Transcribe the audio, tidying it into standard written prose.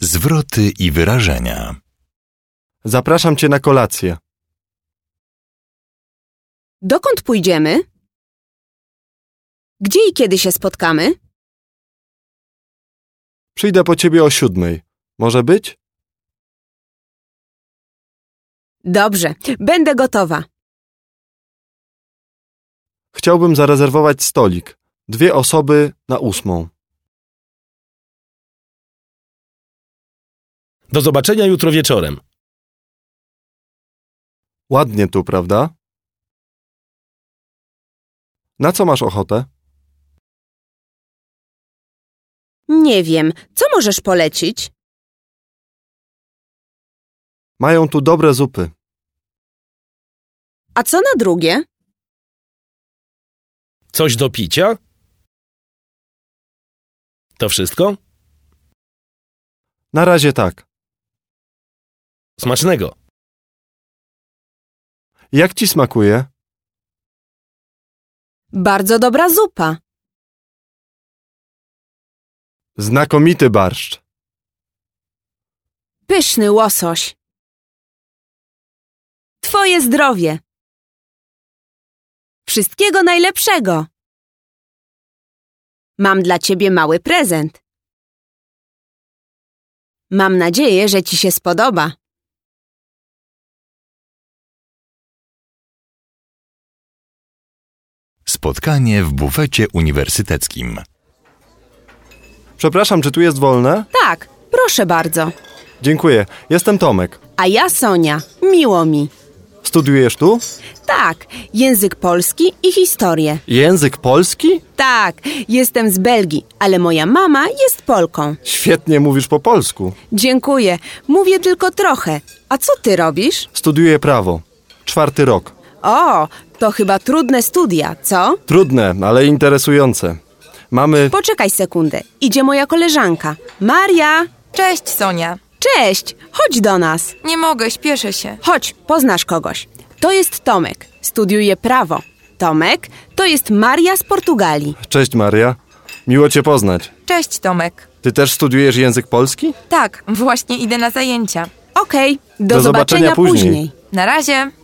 Zwroty i wyrażenia. Zapraszam cię na kolację. Dokąd pójdziemy? Gdzie i kiedy się spotkamy? Przyjdę po ciebie o 7:00. Może być? Dobrze, będę gotowa. Chciałbym zarezerwować stolik. 2 osoby na 8:00. Do zobaczenia jutro wieczorem. Ładnie tu, prawda? Na co masz ochotę? Nie wiem, co możesz polecić? Mają tu dobre zupy. A co na drugie? Coś do picia? To wszystko? Na razie tak. Smacznego. Jak ci smakuje? Bardzo dobra zupa. Znakomity barszcz. Pyszny łosoś. Twoje zdrowie. Wszystkiego najlepszego. Mam dla ciebie mały prezent. Mam nadzieję, że ci się spodoba. Spotkanie w bufecie uniwersyteckim. Przepraszam, czy tu jest wolne? Tak, proszę bardzo. Dziękuję. Jestem Tomek. A ja Sonia. Miło mi. Studiujesz tu? Tak, język polski i historię. Język polski? Tak, jestem z Belgii, ale moja mama jest Polką. Świetnie mówisz po polsku. Dziękuję. Mówię tylko trochę. A co ty robisz? Studiuję prawo. 4. rok. O, to chyba trudne studia, co? Trudne, ale interesujące. Mamy... Poczekaj sekundę. Idzie moja koleżanka. Maria! Cześć, Sonia. Cześć! Chodź do nas. Nie mogę, śpieszę się. Chodź, poznasz kogoś. To jest Tomek. Studiuje prawo. Tomek, to jest Maria z Portugalii. Cześć, Maria. Miło cię poznać. Cześć, Tomek. Ty też studiujesz język polski? Tak, właśnie idę na zajęcia. Okej, do zobaczenia później. Na razie.